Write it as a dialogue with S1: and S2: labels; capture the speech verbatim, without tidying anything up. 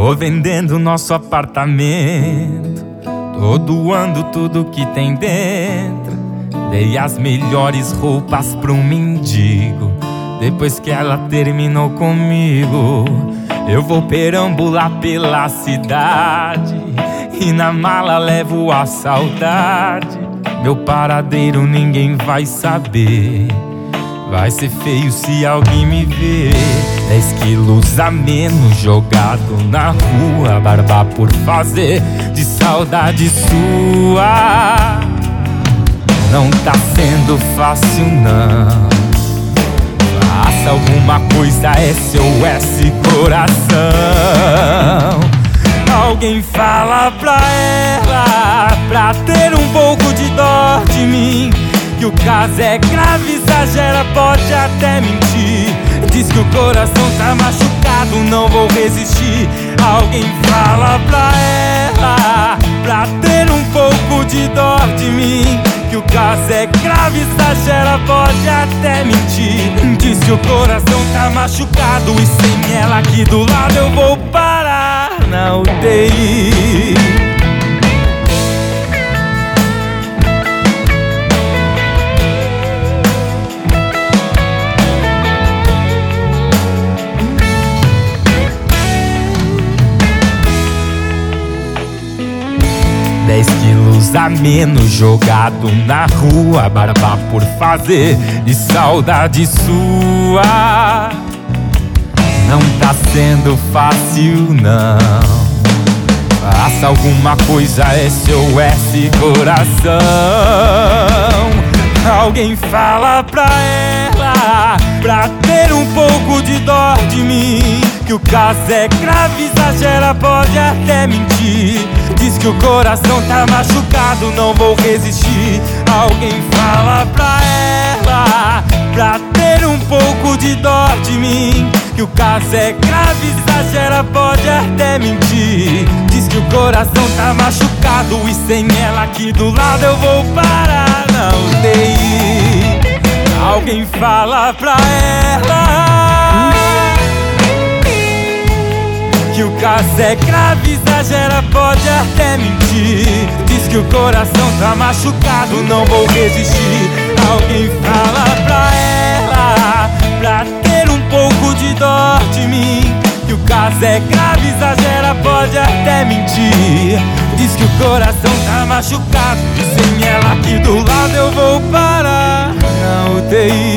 S1: Tô vendendo nosso apartamento, tô doando tudo que tem dentro. Dei as melhores roupas pra um mendigo depois que ela terminou comigo. Eu vou perambular pela cidade e na mala levo a saudade. Meu paradeiro ninguém vai saber, vai ser feio se alguém me ver. Dez quilos a menos jogado na rua, barba por fazer, de saudade sua. Não tá sendo fácil não, faça alguma coisa, S O S coração. Alguém fala pra ela, pra ter um pouco de dó de mim, que o caso é grave, exagera, pode até mentir. Diz que o coração tá machucado, não vou resistir. Alguém fala pra ela, pra ter um pouco de dó de mim, que o caso é grave, exagera, pode até mentir. Diz que o coração tá machucado e sem ela aqui do lado eu vou parar na U T I. Dez quilos a menos jogado na rua, barba por fazer, de saudade sua. Não tá sendo fácil não, faça alguma coisa, S O S coração. Alguém fala pra ela, pra ter um pouco de dó de mim, que o caso é grave, exagera, pode até mentir. Diz que o coração tá machucado, não vou resistir. Alguém fala pra ela, pra ter um pouco de dó de mim, que o caso é grave, exagera, pode até mentir. Diz que o coração tá machucado e sem ela aqui do lado eu vou parar na U T I. Alguém fala pra ela que o caso é grave, exagera, pode até mentir. Diz que o coração tá machucado, não vou resistir. Alguém fala pra ela, pra ter um pouco de dó de mim, que o caso é grave, exagera, pode até mentir. Diz que o coração tá machucado e sem ela aqui do lado eu vou parar na U T I.